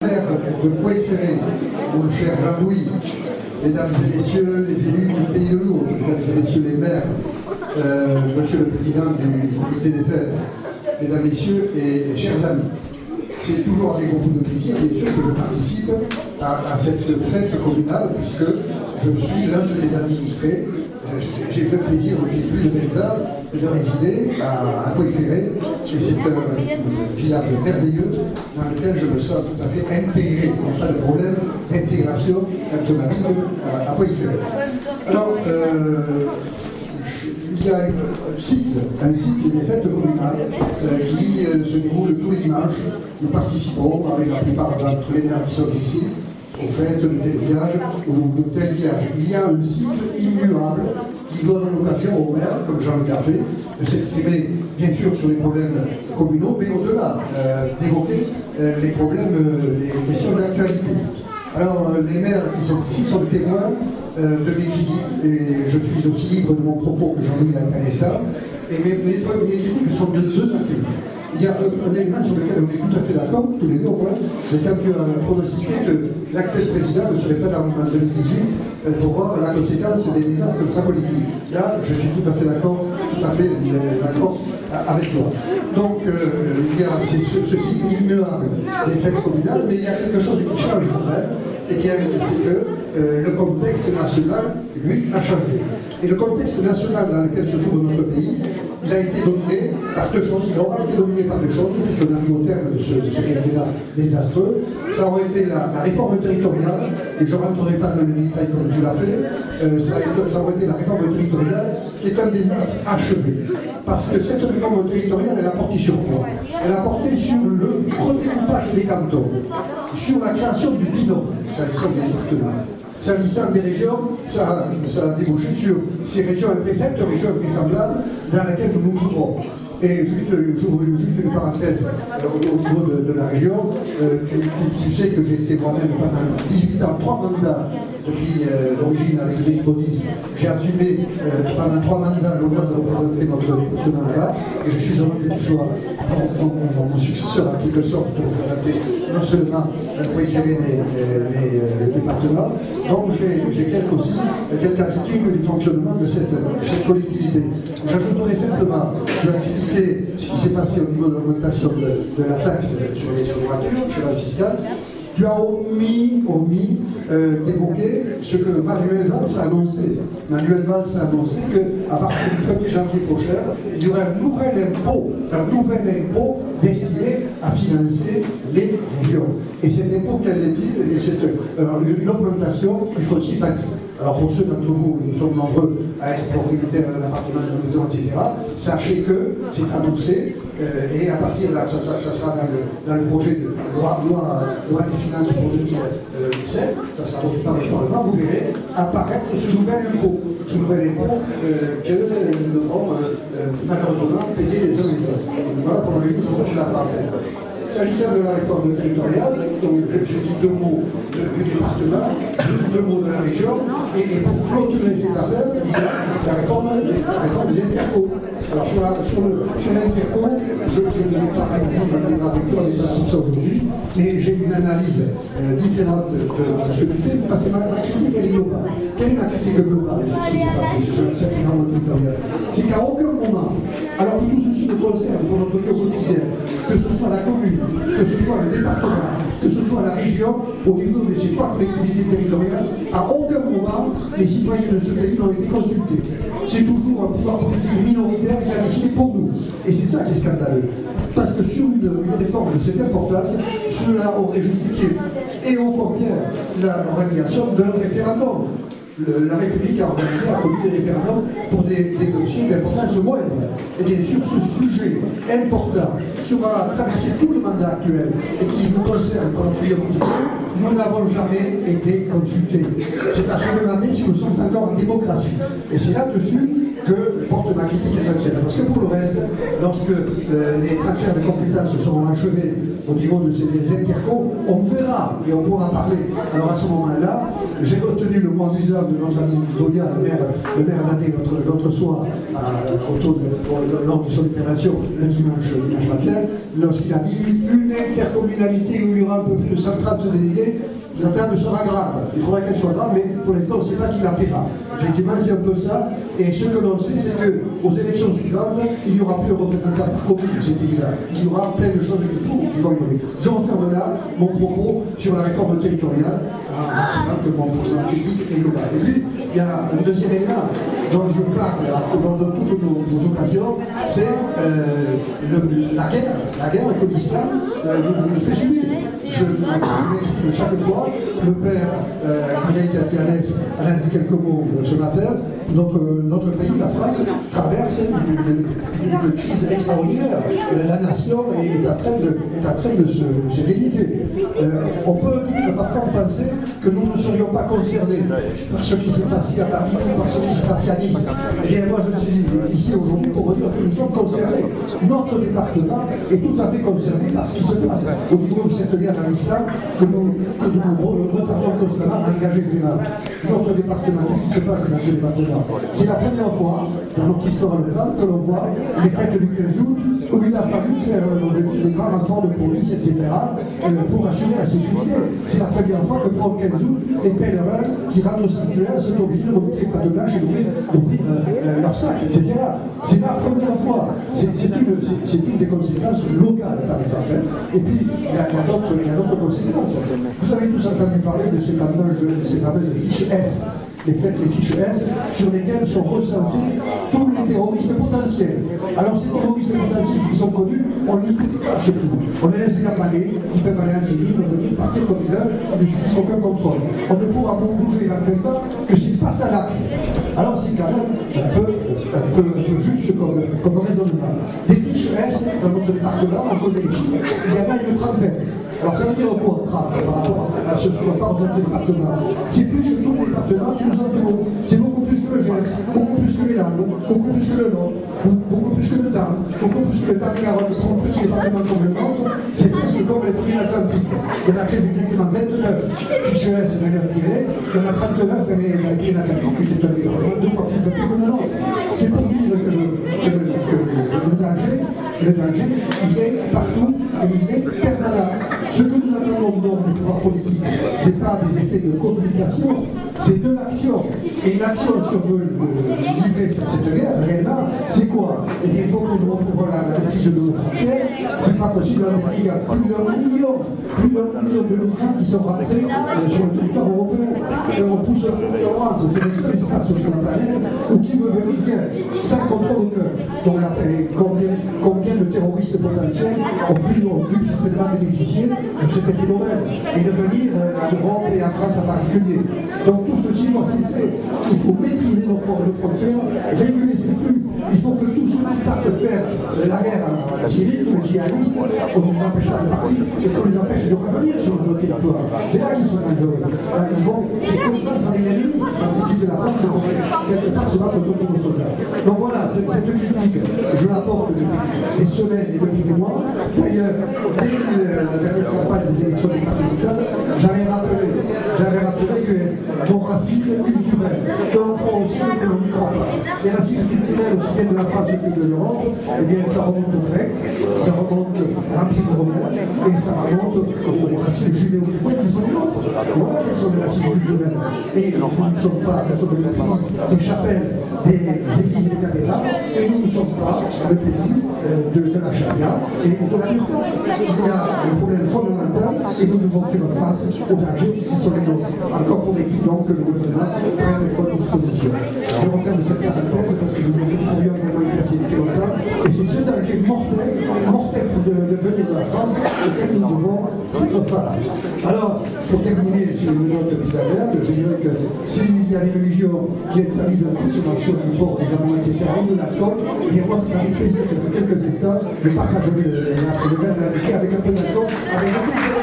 maire de Poix-Ferré, mon cher Jean-Louis, mesdames et messieurs les élus du Pays de Lourdes, mesdames et messieurs les maires, monsieur le président du comité des fêtes, mesdames, messieurs et chers amis. C'est toujours avec beaucoup de plaisir, bien sûr, que je participe à cette fête communale, puisque je suis l'un de mes administrés. J'ai le plaisir depuis plus de 20 ans de résider à Poix-Ferré, et c'est un village merveilleux dans lequel je me sens tout à fait intégré. Il n'y a pas de problème d'intégration quand on habite à Poix-Ferré. Alors, il y a un cycle des fêtes communales qui se déroule tous les dimanches. Nous participons avec la plupart d'entre les maires qui sont ici aux fêtes de tel village ou de tel village. Il y a un cycle immuable qui donne l'occasion aux maires, comme Jean-Luc l'a fait, de s'exprimer bien sûr sur les problèmes communaux, mais au-delà, d'évoquer les problèmes, les questions d'actualité. Alors, les maires qui sont ici sont témoins de mes critiques, et je suis aussi libre de mon propos que Jean-Louis l'a fait ça, et mes critiques sont de deux natures. Il y a un élément sur lequel on est tout à fait d'accord, tous les deux au moins, c'est quand on pronostiqué que l'actuel président ne serait pas dans 2018 pour voir la conséquence des désastres de sa politique. Là, je suis tout à fait d'accord avec toi. Donc, il y a ce cycle immuable des fêtes communales, mais il y a quelque chose qui change quand même, et bien c'est que le contexte national, lui, a changé. Et le contexte national dans lequel se trouve notre pays, il a été dominé par deux choses. Il aura été dominé par deux choses, puisqu'on arrive au terme de ce quinquennat désastreux. Ça aurait été la réforme territoriale, et je ne rentrerai pas dans les détails comme tu l'as fait, ça aurait été la réforme territoriale, qui est un désastre achevé. Parce que cette réforme territoriale, elle a porté sur quoi? Elle a porté sur le redécoupage des cantons, sur la création du binôme, s'agissant des départements. S'agissant des régions, ça a débouché sur ces régions, cette région invraisemblables dans laquelle nous nous trouvons. Et j'ouvre juste une parenthèse au niveau de la région. Tu sais que j'ai été moi-même pendant 18 ans, 3 mandats depuis l'origine avec les Baudis. J'ai assumé pendant 3 mandats l'honneur de représenter notre département là-bas. Et je suis heureux que tu sois mon successeur en quelque sorte pour représenter non seulement Poix-Ferré mais le département. Donc j'ai quelques attitudes du fonctionnement de cette collectivité. J'ajouterai simplement de expliquer ce qui s'est passé au niveau de l'augmentation de la taxe sur les voitures, sur la fiscale. Tu as omis d'évoquer ce que Manuel Valls a annoncé. Manuel Valls a annoncé qu'à partir du 1er janvier prochain, il y aura un nouvel impôt destiné à financer les régions. Et cet impôt, quel est-il? C'est une augmentation du foncier bâti. Alors pour ceux d'entre vous, nous sommes nombreux à être propriétaires d'un appartement, d'une maison, etc. Sachez que c'est annoncé, et à partir de là, ça sera dans le projet de loi des finances pour 2017, ça sera voté par le Parlement, vous verrez apparaître ce nouvel impôt que nous devrons malheureusement payer les uns les autres. Voilà pour la parenthèse. S'agissant de la réforme territoriale, donc je dis 2 mots du département, je dis 2 mots de la région, et pour clôturer cette affaire, il y a la réforme des intercos. Alors sur l'interco, je ne vais pas répondre un débat avec toi, c'est pas comme ça aujourd'hui, mais j'ai une analyse différente de ce que tu fais, parce que ma critique elle est globale. Quelle est ma critique globale de ce qui s'est passé sur cette réforme territoriale? C'est qu'à aucun moment, alors que tout ceci nous concerne pour notre vie au quotidien, que ce soit la commune, que ce soit le département, que ce soit la région, au niveau de ces 3 collectivités territoriales, à aucun moment les citoyens de ce pays n'ont été consultés. C'est toujours un pouvoir politique minoritaire qui a décidé pour nous. Et c'est ça qui est scandaleux. Parce que sur une réforme de cette importance, cela aurait justifié, et ô combien, l'organisation d'un référendum. La République a organisé, a connu des référendums pour des dossiers d'importance moindre. Et bien sûr, ce sujet important qui aura traversé tout le mandat actuel et qui nous concerne comme priorité, nous n'avons jamais été consultés. C'est à se demander si nous sommes encore en démocratie. Et c'est là-dessus que porte ma critique essentielle. Parce que pour le reste, lorsque les transferts de compétences seront achevés au niveau de ces intercos, on verra et on pourra parler. Alors à ce moment-là, j'ai retenu le mot amusant de notre ami Goya, le maire d'année l'autre soir, lors de son intervention le dimanche matin, lorsqu'il a dit une intercommunalité où il y aura un peu plus de 130 délégués, la table sera grave. Il faudra qu'elle soit grave, mais pour l'instant, on ne sait pas qui la paiera. Effectivement, c'est un peu ça. Et ce que l'on sait, c'est qu'aux élections suivantes, il n'y aura plus de représentants par commune, c'est évident. Il y aura plein de choses qui vont évoluer. Je referme là mon propos sur la réforme territoriale, que mon programme critique est global. Et puis, il y a un deuxième élément dont je parle dans toutes nos occasions, c'est la guerre que l'islam nous fait subir. Je m'exprime chaque fois. Le père, qui a été à Tianès, a dit quelques mots ce matin. Notre pays, la France, traverse une crise extraordinaire. La nation est en train de se déliter. On peut dire, parfois penser que nous ne serions pas concernés par ce qui s'est passé à Paris ou par ce qui s'est passé à Nice. Eh bien, moi, je suis ici aujourd'hui pour vous dire que nous sommes concernés. Notre département est tout à fait concerné par ce qui se passe au niveau de cette guerre à l'islam que nous retardons constamment à engager vraiment. Notre département, qu'est-ce qui se passe dans ce département? C'est la première fois dans notre histoire locale que l'on voit les fêtes du 15 août où il a fallu faire des grands renforts de police, etc. pour assurer la sécurité. C'est la première fois que pour le 15 août, les pèlerins qui rentrent au sanctuaire sont obligés de remonter pas de blanche et d'ouvrir leur sac, etc. C'est la première fois. C'est une des conséquences locales, par exemple. Et puis, il y a d'autres conséquences. Vous avez tous entendu parler de ces fameuses fiches S. Les fiches S sur lesquelles sont recensés tous les terroristes potentiels. Alors ces terroristes potentiels qui sont connus, on les écoute pas surtout. On les laisse gambader, ils peuvent aller en Syrie, venir partir comme ils veulent, ils ne subissent aucun contrôle. On ne pourra bouger éventuellement que s'ils passent à l'acte. Alors c'est quand même un peu juste comme raisonnement. Les fiches S dans notre département, on connaît les chiffres, il y en a une trentaine. Alors ça veut dire quoi, par rapport à ce qu'on parle dans notre département? C'est plus que tous les départements qui nous entourent. C'est beaucoup plus que le Gers, beaucoup plus que les Landes, beaucoup plus que le Nord, beaucoup plus que le Tarn, beaucoup plus que le Tarn-et-Garonne, pour un petit département comme le nôtre, c'est presque comme les pays atlantiques. Il y en a très exactement 29 fiches S dans les Pyrénées, il y en a 39 dans les Pyrénées-Atlantiques, qui est deux fois plus petit que le nôtre. C'est pour dire que le danger, il est partout et il est permanent. Ce que nous attendons du pouvoir politique, ce n'est pas des effets de communication, c'est de l'action. Et l'action, si on veut livrer cette guerre, réellement, c'est quoi? Eh bien, il faut que nous retrouvions la maîtrise de nos frontières. C'est pas possible, il y a plus d'un million de migrants qui sont rentrés sur le territoire européen. On pousse, on rentre, c'est le seul espace sur la planète où qui veut venir bien, sans contrôle aucun. Donc, combien de terroristes potentiels ont pu finalement bénéficier de ce phénomène et de venir à l'Europe et en France en particulier. Donc tout ceci doit cesser. Il faut maîtriser nos ports de frontières, réguler ces flux. Il faut que tous ceux qui partent faire la guerre en Syrie, les djihadistes, on ne les empêche pas de partir et qu'on les empêche de revenir sur notre territoire. C'est là qu'ils sont dangereux. C'est comme ça avec l'ennemi. Quand ils quittent la France, ils vont quelque part se battre contre nos soldats. Donc voilà, cette critique, je l'apporte depuis des semaines et depuis des mois. D'ailleurs, dès la dernière campagne des élections départementales, j'avais rappelé que nos racines culturelles, donc aussi que l'on n'y croit pas. Les racines culturelles aussi bien de la France que de l'Europe, eh bien ça remonte au grec, ça remonte à l'Empire romain, et ça remonte aux racines judéo-chrétiennes qui sont les nôtres. Voilà quelles sont les racines culturelles. Et nous ne sommes pas, nous sommes le pays des chapelles, des églises et des cathédrales, et nous ne sommes pas le pays de la charia et de la liberté. Il y a un problème fondamental et nous devons faire face aux dangers qui sont les nôtres. Encore faudrait-il donc que le gouvernement prenne les bonnes dispositions. Je referme cette parenthèse parce que nous pourrions également y passer depuis longtemps. Et c'est ce danger mortel de venir de la France auquel nous devons faire face. Alors, pour terminer sur une note plus agréable, je dirais que s'il y a des religions qui interdisent la consommation du porc, des aliments, etc., ou de l'alcool, bien moi, c'est avec plaisir que dans quelques instants, je partagerai le verre de la avec un peu d'alcool, avec un peu de